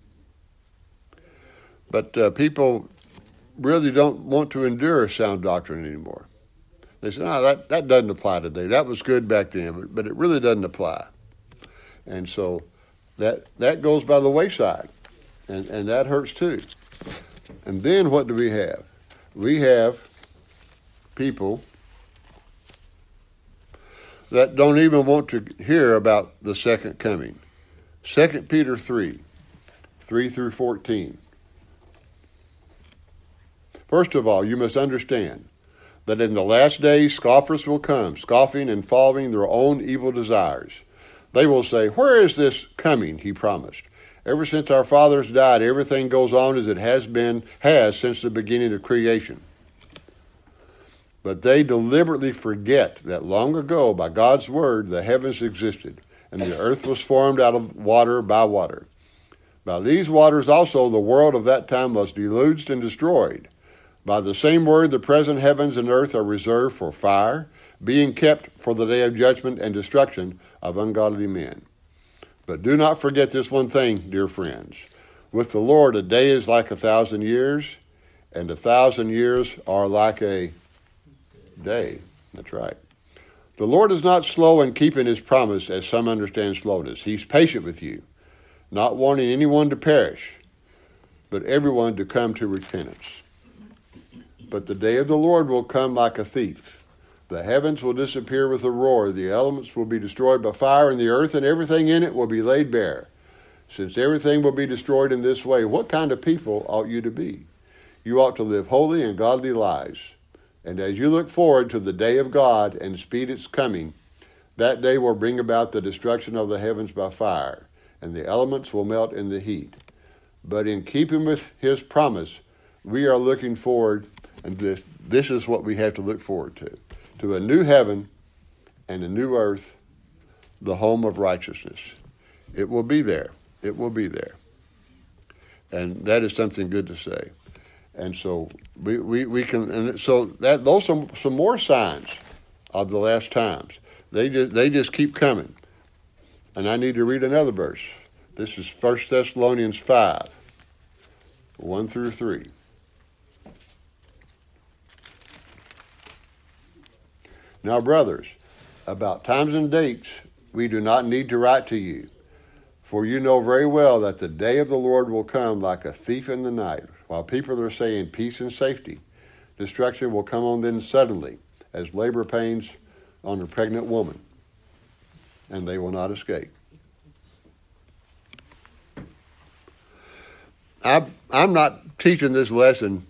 But uh, people really don't want to endure sound doctrine anymore. They say, no, that, that doesn't apply today. That was good back then, but, but it really doesn't apply. And so that that goes by the wayside, and, and that hurts too. And then what do we have? We have people that don't even want to hear about the second coming. Second Peter three, three through fourteen. First of all, you must understand that in the last days scoffers will come, scoffing and following their own evil desires. They will say, where is this coming, he promised? Ever since our fathers died, everything goes on as it has been, has since the beginning of creation. But they deliberately forget that long ago, by God's word, the heavens existed, and the earth was formed out of water by water. By these waters also the world of that time was deluged and destroyed. By the same word the present heavens and earth are reserved for fire, being kept for the day of judgment and destruction of ungodly men. But do not forget this one thing, dear friends. With the Lord a day is like a thousand years, and a thousand years are like a day. That's right. The Lord is not slow in keeping his promise, as some understand slowness. He's patient with you, not wanting anyone to perish, but everyone to come to repentance. But the day of the Lord will come like a thief. The heavens will disappear with a roar. The elements will be destroyed by fire, and the earth and everything in it will be laid bare. Since everything will be destroyed in this way, what kind of people ought you to be? You ought to live holy and godly lives. And as you look forward to the day of God and speed its coming, that day will bring about the destruction of the heavens by fire, and the elements will melt in the heat. But in keeping with his promise, we are looking forward, and this, this is what we have to look forward to, to a new heaven and a new earth, the home of righteousness. It will be there. It will be there. And that is something good to say. And so we, we, we can, and so that those are some, some more signs of the last times. They just, they just keep coming. And I need to read another verse. This is First Thessalonians five, one through three. Now, brothers, about times and dates we do not need to write to you, for you know very well that the day of the Lord will come like a thief in the night. While people are saying peace and safety, destruction will come on them suddenly, as labor pains on a pregnant woman, and they will not escape. I, I'm not teaching this lesson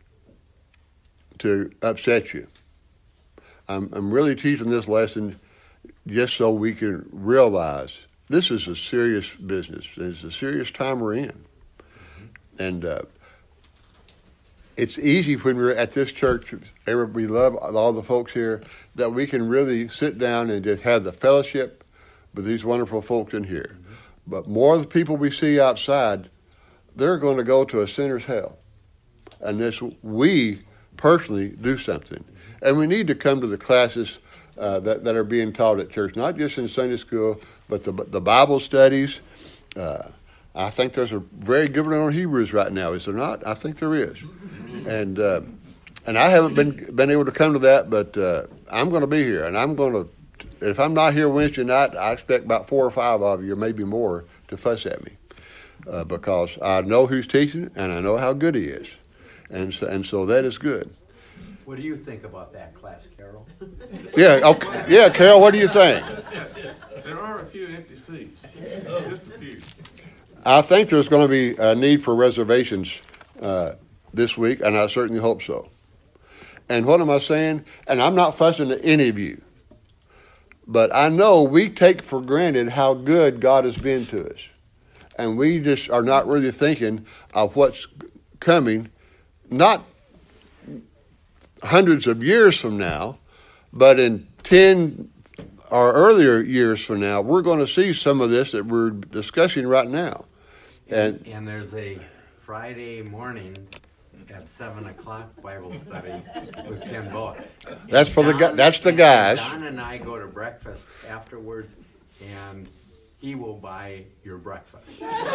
to upset you. I'm, I'm really teaching this lesson just so we can realize this is a serious business. It's a serious time we're in. And uh, it's easy when we're at this church, we love all the folks here, that we can really sit down and just have the fellowship with these wonderful folks in here. Mm-hmm. But more of the people we see outside, they're going to go to a sinner's hell. Unless we personally do something. And we need to come to the classes uh, that, that are being taught at church, not just in Sunday school, but the, the Bible studies. Uh, I think there's a very good one on Hebrews right now, is there not? I think there is. And uh, and I haven't been been able to come to that, but uh, I'm going to be here. And I'm going to, if I'm not here Wednesday night, I expect about four or five of you, or maybe more, to fuss at me. Uh, because I know who's teaching, and I know how good he is. And so, and so that is good. What do you think about that class, Carol? Yeah, okay. Yeah, Carol, what do you think? There are a few empty seats, just a few. I think there's going to be a need for reservations uh, this week, and I certainly hope so. And what am I saying? And I'm not fussing at any of you, but I know we take for granted how good God has been to us, and we just are not really thinking of what's coming, not hundreds of years from now, but in ten or earlier years from now, we're going to see some of this that we're discussing right now. And, and, and there's a Friday morning at seven o'clock Bible study with Ken Boa. That's for Don, the that's the guys. Don and I go to breakfast afterwards, and he will buy your breakfast.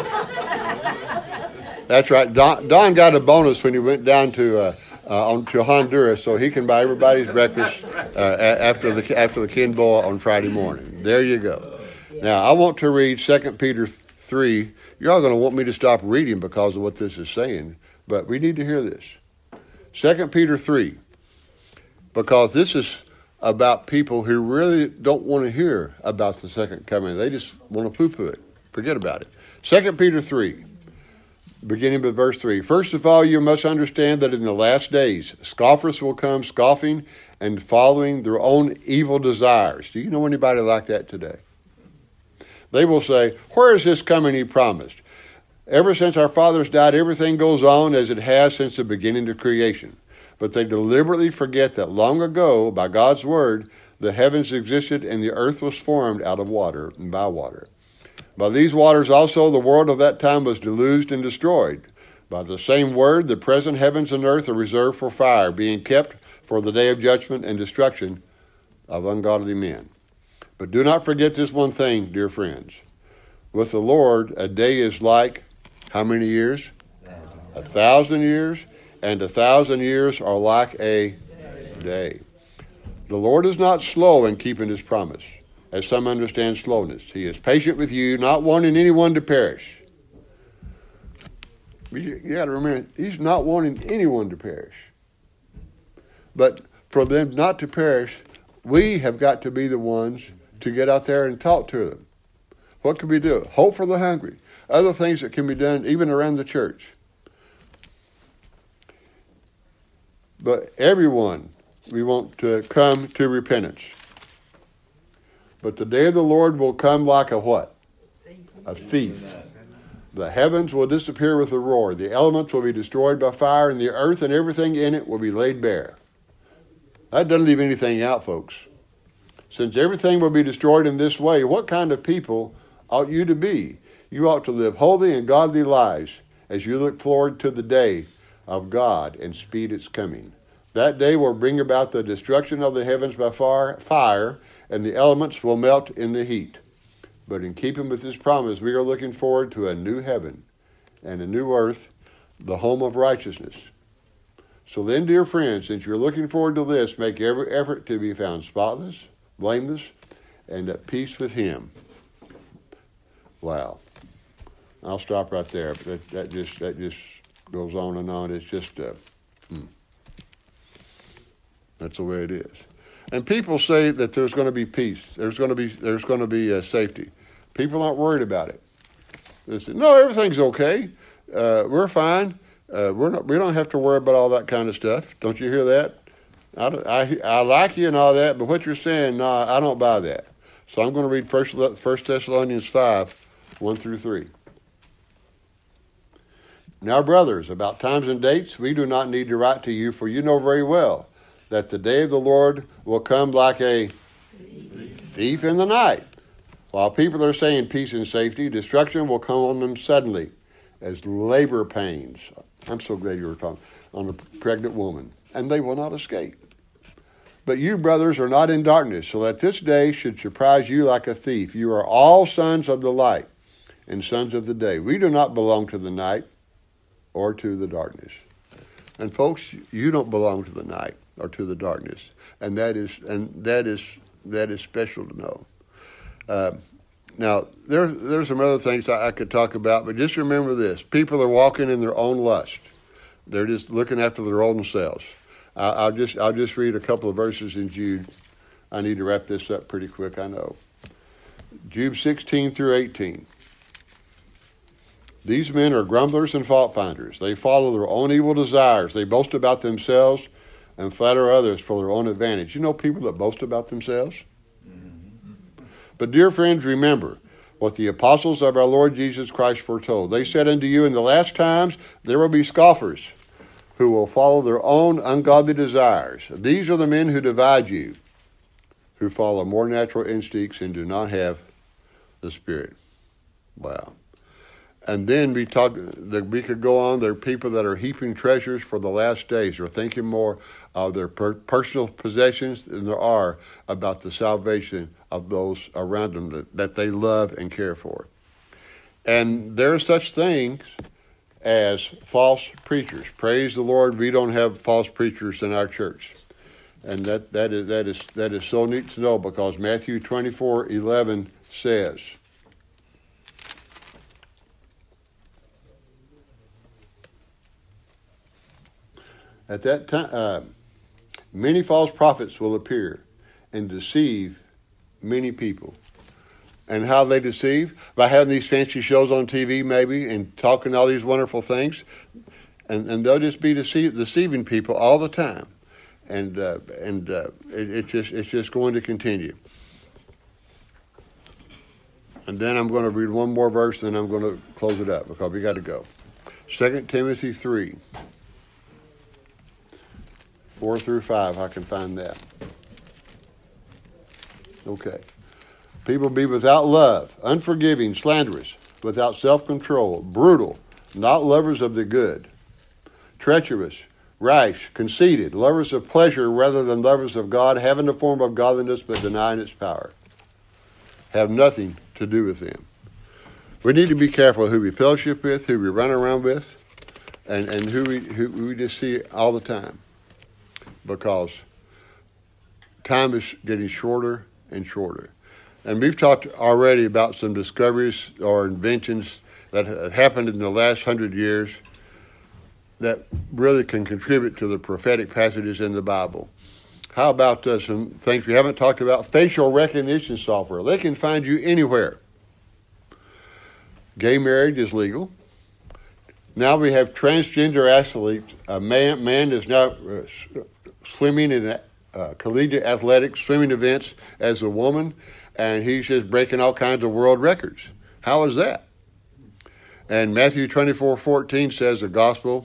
That's right. Don, Don got a bonus when he went down to uh, uh, on to Honduras, so he can buy everybody's breakfast uh, after the after the Ken Boa on Friday morning. There you go. Now I want to read Second Peter three. You're all going to want me to stop reading because of what this is saying, but we need to hear this. Second Peter three, because this is about people who really don't want to hear about the second coming. They just want to poo-poo it. Forget about it. Second Peter three, beginning with verse three. First of all, you must understand that in the last days, scoffers will come scoffing and following their own evil desires. Do you know anybody like that today? They will say, where is this coming he promised? Ever since our fathers died, everything goes on as it has since the beginning of creation. but they deliberately forget that long ago, by God's word, the heavens existed and the earth was formed out of water and by water. By these waters also the world of that time was deluged and destroyed. By the same word, the present heavens and earth are reserved for fire, being kept for the day of judgment and destruction of ungodly men. But do not forget this one thing, dear friends. With the Lord, a day is like how many years? A thousand years, and a thousand years are like a day. The Lord is not slow in keeping his promise, as some understand slowness. He is patient with you, not wanting anyone to perish. You got to remember, he's not wanting anyone to perish. But for them not to perish, we have got to be the ones to get out there and talk to them. What can we do? Hope for the hungry. Other things that can be done even around the church. But everyone, we want to come to repentance. But the day of the Lord will come like a what? A thief. The heavens will disappear with a roar. The elements will be destroyed by fire, and the earth and everything in it will be laid bare. That doesn't leave anything out, folks. Since everything will be destroyed in this way, what kind of people ought you to be? You ought to live holy and godly lives as you look forward to the day of God and speed its coming. That day will bring about the destruction of the heavens by fire, and the elements will melt in the heat. But in keeping with this promise, we are looking forward to a new heaven and a new earth, the home of righteousness. So then, dear friends, since you're looking forward to this, make every effort to be found spotless, blameless, and at peace with him. Wow. I'll stop right there. That, that just that just goes on and on. It's just, uh, hmm. That's the way it is. And people say that there's going to be peace. There's going to be there's going to be uh, safety. People aren't worried about it. They say, no, everything's okay. Uh, we're fine. Uh, we're not. We don't have to worry about all that kind of stuff. Don't you hear that? I, I, I like you and all that, but what you're saying, no, nah, I don't buy that. So I'm going to read First First Thessalonians five, one through three. Now, brothers, about times and dates, we do not need to write to you, for you know very well that the day of the Lord will come like a thief in the night. While people are saying peace and safety, destruction will come on them suddenly as labor pains. I'm so glad you were talking on a pregnant woman. And they will not escape. But you, brothers, are not in darkness, so that this day should surprise you like a thief. You are all sons of the light and sons of the day. We do not belong to the night or to the darkness. And folks, you don't belong to the night or to the darkness. And that is and that is that is special to know. Uh, now, there, there's some other things I, I could talk about, but just remember this. People are walking in their own lust. They're just looking after their own selves. I, I'll just I'll just read a couple of verses in Jude. I need to wrap this up pretty quick, I know. Jude sixteen through eighteen. These men are grumblers and fault finders. They follow their own evil desires. They boast about themselves and flatter others for their own advantage. You know people that boast about themselves? But dear friends, remember what the apostles of our Lord Jesus Christ foretold. They said unto you, in the last times there will be scoffers who will follow their own ungodly desires. These are the men who divide you, who follow more natural instincts and do not have the Spirit. Wow. And then we talk. We could go on. There are people that are heaping treasures for the last days. They're thinking more of their per- personal possessions than there are about the salvation of those around them that, that they love and care for. And there are such things as false preachers. Praise the Lord, we don't have false preachers in our church. And that, that is that is that is so neat to know, because Matthew twenty-four eleven says, at that time, uh, many false prophets will appear and deceive many people. And how they deceive? By having these fancy shows on T V, maybe, and talking all these wonderful things. And, and they'll just be deceive, deceiving people all the time. And uh, and uh, it, it just it's just going to continue. And then I'm going to read one more verse, and then I'm going to close it up, because we got to go. Second Timothy three. four through five, I can find that. Okay. People be without love, unforgiving, slanderous, without self-control, brutal, not lovers of the good, treacherous, rash, conceited, lovers of pleasure rather than lovers of God, having the form of godliness but denying its power. Have nothing to do with them. We need to be careful who we fellowship with, who we run around with, and, and who, we, who we just see all the time. Because time is getting shorter and shorter. And we've talked already about some discoveries or inventions that have happened in the last hundred years that really can contribute to the prophetic passages in the Bible. How about uh, some things we haven't talked about? Facial recognition software. They can find you anywhere. Gay marriage is legal. Now we have transgender athletes. A man, man is now uh, swimming in uh, collegiate athletics, swimming events as a woman, and he's just breaking all kinds of world records. How is that? And Matthew twenty-four fourteen says the gospel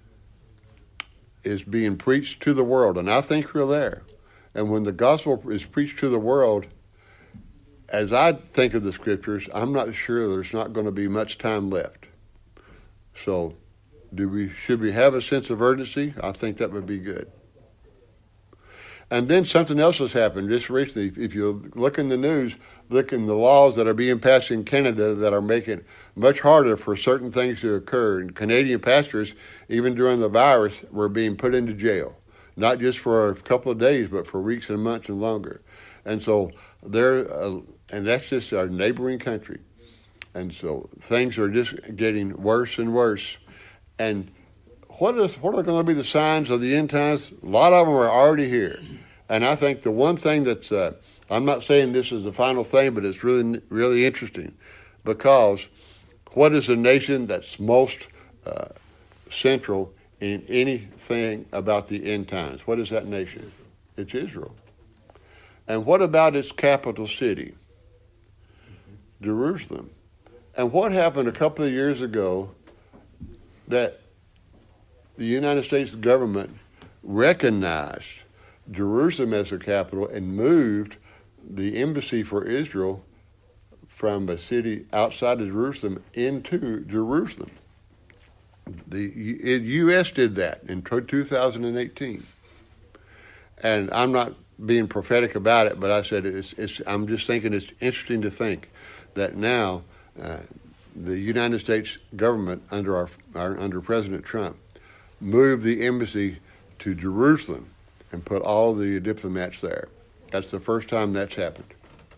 is being preached to the world, and I think we're there. And when the gospel is preached to the world, as I think of the scriptures, I'm not sure there's not going to be much time left. So, do we should we have a sense of urgency? I think that would be good. And then something else has happened just recently. If you look in the news, look in the laws that are being passed in Canada that are making it much harder for certain things to occur. And Canadian pastors, even during the virus, were being put into jail. Not just for a couple of days, but for weeks and months and longer. And so they're, uh, and that's just our neighboring country. And so things are just getting worse and worse. And what is what are going to be the signs of the end times? A lot of them are already here. And I think the one thing that's, uh, I'm not saying this is the final thing, but it's really, really interesting. Because what is a nation that's most uh, central in anything about the end times? What is that nation? It's Israel. And what about its capital city? Jerusalem. And what happened a couple of years ago that the United States government recognized Jerusalem as a capital and moved the embassy for Israel from a city outside of Jerusalem into Jerusalem. The U S did that in two thousand eighteen. And I'm not being prophetic about it, but I said it's, it's, I'm just thinking it's interesting to think that now uh, the United States government under our, our under President Trump moved the embassy to Jerusalem and put all the diplomats there. That's the first time that's happened.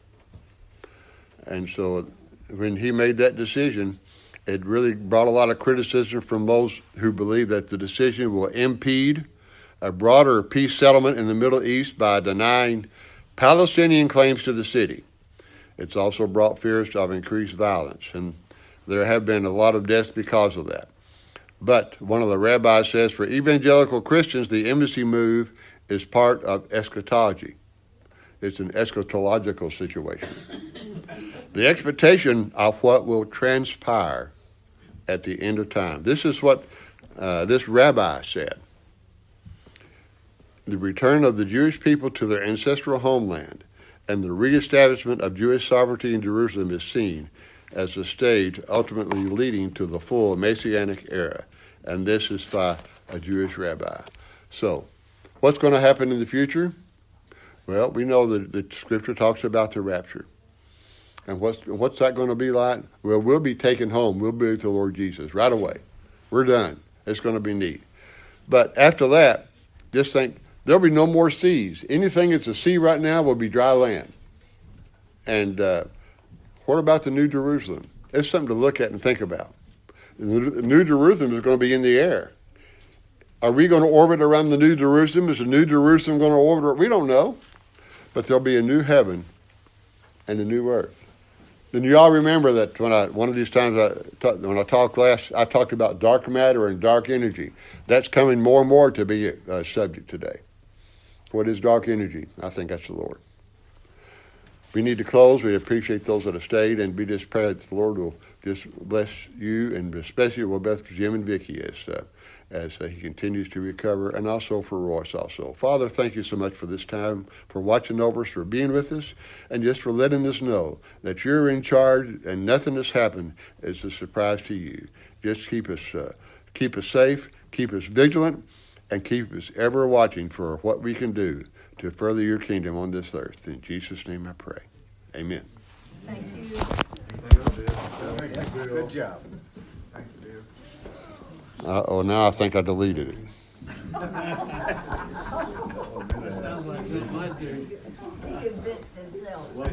And so when he made that decision, it really brought a lot of criticism from those who believe that the decision will impede a broader peace settlement in the Middle East by denying Palestinian claims to the city. It's also brought fears of increased violence, and there have been a lot of deaths because of that. But one of the rabbis says, for evangelical Christians, the embassy move is part of eschatology. It's an eschatological situation. The expectation of what will transpire at the end of time. This is what uh, this rabbi said. The return of the Jewish people to their ancestral homeland and the reestablishment of Jewish sovereignty in Jerusalem is seen as the stage ultimately leading to the full Messianic era. And this is by a Jewish rabbi. So, what's going to happen in the future? Well, we know that the Scripture talks about the rapture. And what's, what's that going to be like? Well, we'll be taken home. We'll be with the Lord Jesus right away. We're done. It's going to be neat. But after that, just think, there'll be no more seas. Anything that's a sea right now will be dry land. And uh, what about the New Jerusalem? It's something to look at and think about. The New Jerusalem is going to be in the air. Are we going to orbit around the New Jerusalem? Is the New Jerusalem going to orbit? We don't know. But there'll be a new heaven and a new earth. Then you all remember that when I one of these times I talk, when I talked last, I talked about dark matter and dark energy. That's coming more and more to be a subject today. What is dark energy? I think that's the Lord. we need to close. We appreciate those that have stayed, and we just pray that the Lord will just bless you, and especially will bless Jim and Vicki as uh, as uh, he continues to recover, and also for Royce also. Father, thank you so much for this time, for watching over us, for being with us, and just for letting us know that you're in charge and nothing that's happened is a surprise to you. Just keep us, uh, keep us safe, keep us vigilant, and keep us ever watching for what we can do to further your kingdom on this earth. In Jesus' name I pray. Amen. Thank you. Good job. Thank you, Bill. Uh, oh, now I think I deleted it. Sounds like it might do. He convinced himself.